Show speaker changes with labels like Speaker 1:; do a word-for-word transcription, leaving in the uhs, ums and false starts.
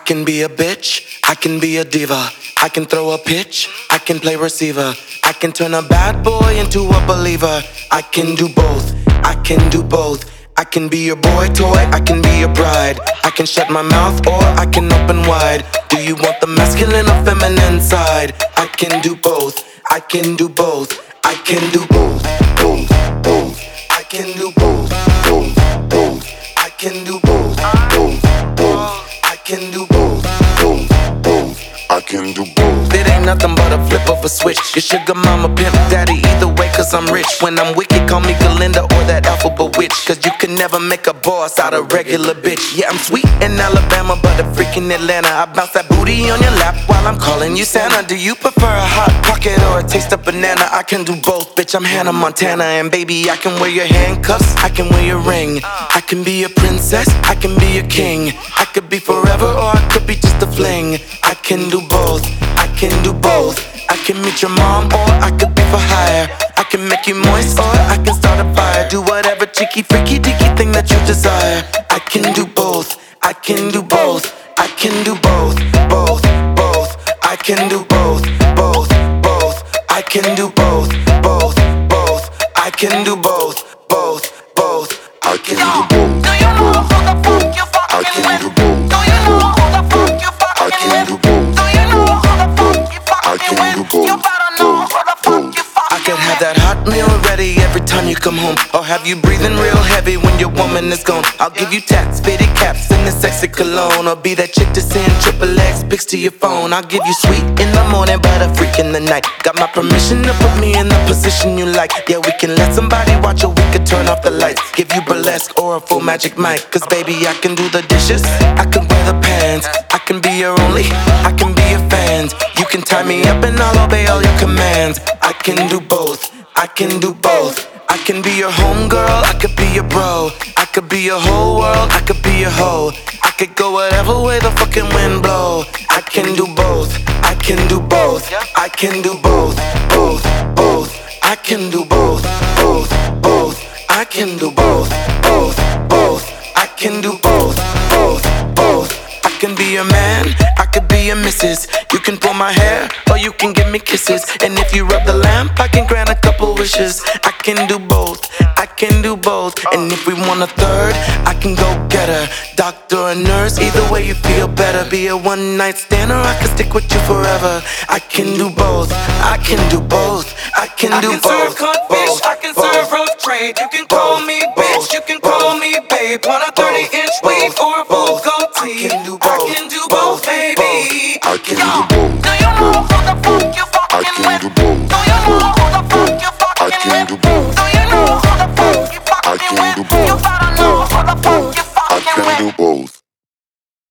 Speaker 1: can be a bitch, I can be a diva. I can throw a pitch, I can play receiver. I can turn a bad boy into a believer. I can do both, I can do both. I can be your boy toy, I can be your bride. I can shut my mouth or I can open wide. Do you want the masculine or feminine side? I can do both, I can do both. I can do both, both, both. I can do both, both, both. I can do both, both, both. I can do both, both, both. I can do both. It ain't nothing but a flip of a switch. Your sugar mama, pimp daddy, either way, cause I'm rich. When I'm wicked, call me Galinda or that alphabet witch. Cause you can never make a boss out of regular bitch. Yeah, I'm sweet in Alabama, but a freak in Atlanta. I bounce that booty on your lap while I'm calling you Santa. Do you prefer a hot pocket or a taste of banana? I can do both, bitch, I'm Hannah Montana. And baby, I can wear your handcuffs, I can wear your ring. I can be a princess, I can be a king. I could be forever or I could be just a fling. I can do both, I can do both. I can meet your mom or I could be for hire. I can make you moist or I can start a fire. Do whatever cheeky, freaky, deaky thing that you desire. I can do both, I can do both. I can do both, both, both. I can do both, both, both. I can do both, both, both. I can do both, both, both. I can do both.
Speaker 2: Do you know who the fuck you fucking with? Do you know who the fuck you fucking with? Do you know who the fuck you fucking with? You better know who the fuck you fucking with.
Speaker 1: I could have that hot meal ready every time you come home, or have you breathing real heavy when your woman is gone. I'll give you tats, fitted caps, and the sexy cologne. Or be that chick to send triple X pics to your phone. I'll give you sweet in the morning, but a freak in the night. Got my permission to put me in the position you like. Yeah, we can let somebody watch or we could turn off the lights. Give you burlesque or a full magic mic. Cause baby, I can do the dishes, I can wear the pants. I can be your only, I can be your fans. You can tie me up and I'll obey all your commands. I can do both, I can do both. I can be your homegirl, I could be your bro. I could be your whole world, I could be your hoe. I could go whatever way the fucking wind blow. I can do both, I can do both. I can do both, both, both. I can do both, both, both. I can do both, both, both. I can do both, both, both. I can be your man, I could be your missus. You can pull my hair, or you can give me kisses. And if you rub the lamp, I can grant a couple wishes. I can do both, I can do both. And if we want a third, I can go get her. Doctor or nurse, either way you feel better. Be a one night stand or I can stick with you forever. I can do both, I can do both. I can do
Speaker 2: I can
Speaker 1: both.
Speaker 2: serve codfish, I can
Speaker 1: both,
Speaker 2: serve rough trade. You can call
Speaker 1: both,
Speaker 2: me
Speaker 1: both,
Speaker 2: bitch, you can call me babe. Want a thirty inch weave or a full goatee?
Speaker 1: I can do
Speaker 2: I
Speaker 1: both,
Speaker 2: can do
Speaker 1: both,
Speaker 2: both, baby.
Speaker 1: I can
Speaker 2: Yo,
Speaker 1: do both,
Speaker 2: do you know who the fuck you fucking with?
Speaker 1: do both,
Speaker 2: Do you know who the fuck you fucking with?
Speaker 1: do both,
Speaker 2: Do you know who the fuck you fucking
Speaker 1: can
Speaker 2: with?
Speaker 1: do both,
Speaker 2: You better know who the fuck you
Speaker 1: I
Speaker 2: fucking
Speaker 1: can
Speaker 2: with.
Speaker 1: do both.